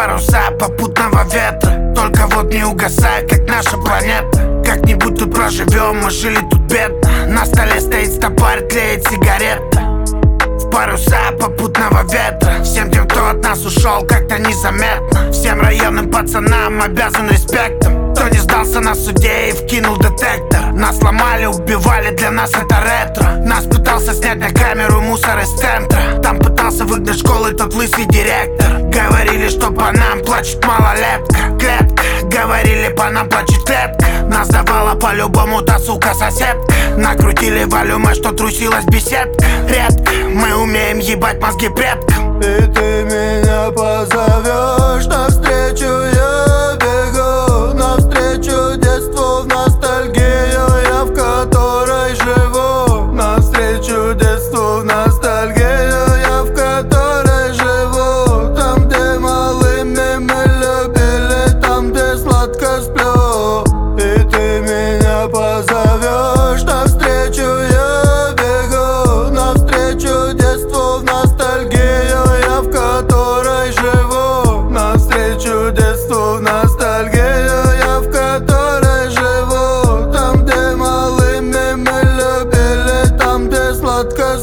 паруса попутного ветра, только вот не угасай, как наша планета. Как-нибудь тут проживем, мы жили тут бедно. На столе стоит стопарь, тлеет сигарета. В паруса попутного ветра всем тем, кто от нас ушел, как-то незаметно. Всем районным пацанам обязан респектом. Кто не сдался на суде и вкинул детектор. Нас ломали, убивали, для нас это ретро. Нас пытался снять на камеру мусор из центра. Там пытался выгнать школы тот лысый директор. Говорили, что по нам плачет малолетка. Клетка, говорили, по нам плачет клетка. Нас давала по-любому та сука соседка. Накрутили волюмы, что трусилась беседка. Редко мы умеем ебать мозги предкам. И ты меня позовешь навстречу, я бегу навстречу детству, в ностальгию, я в которой живу. Навстречу детству, в ностальгию, я в которой живу. Там, где малыми мы любили, там, где сладко сплю. И ты меня позовешь навстречу, я бегу навстречу детству, в ностальгию, я в которой живу. Навстречу детству, в ностальгию, я в которой живу. Там, где малыми мы любили, там, где сладко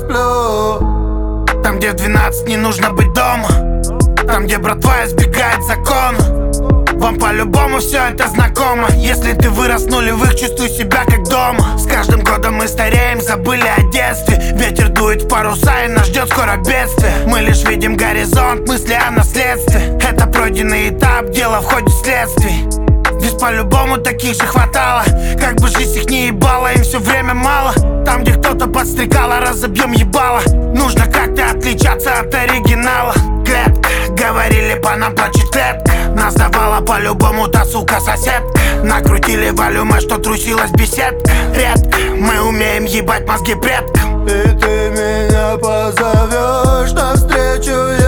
сплю. Там, где в 12 не нужно быть дома. Там, где братва избегает закона. Вам по-любому все это знакомо. Если ты вырос в нулевых, чувствуй себя как дома. С каждым годом мы стареем, забыли о детстве. Ветер дует в паруса и нас ждет скоро бедствие. Мы лишь видим горизонт, мысли о наследстве. Это пройденный этап, дело в ходе следствий. Здесь по-любому таких же хватало. Как бы жизнь их не ебала, им все время мало. Там, где кто-то подстрекало, разобьем ебало. Нужно как-то отличаться от оригинала. Клетка, говорили, по нам плачет клетка. Нас давала по-любому та сука соседка. Накрутили волюмы, что трусилась беседка. Редко мы умеем ебать мозги предкам. И ты меня позовешь навстречу,